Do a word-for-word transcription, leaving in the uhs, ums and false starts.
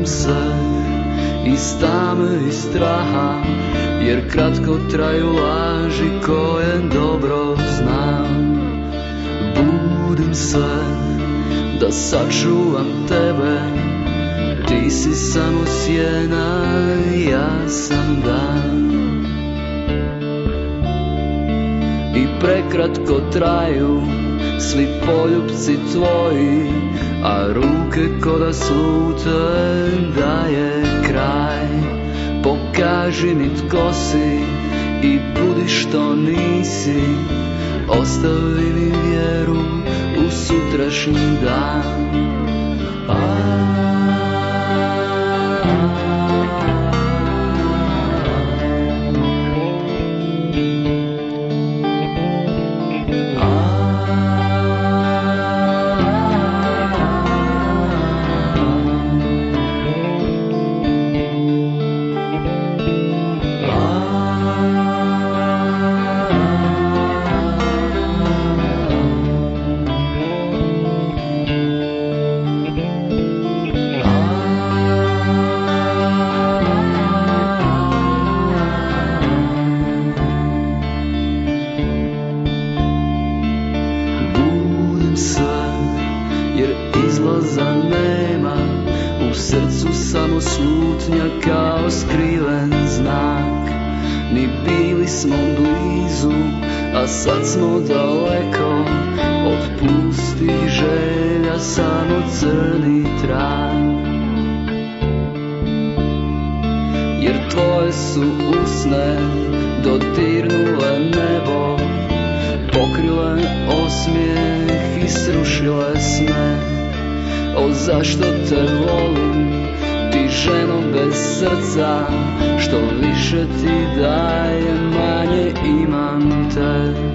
Budim se iz tame i straha, jer kratko traju laži koje dobro znam. Budim se da sačuvam tebe, ti si samo sjena, ja sam dan. I prekratko traju svi poljupci tvoji, a ruke ko da slute da je kraj. Pokaži mi tko si i budi što nisi, ostavi mi vjeru u sutrašnji dan. Kao skriven znak, ni bili smo blizu, a sad smo daleko od pustih želja, samo crni trag. Jer tvoje su usne dodirnule nebo, pokrile osmijeh i srušile sne. O, zašto te volim, ti ženo bez srca, što više ti daje, manje imam te.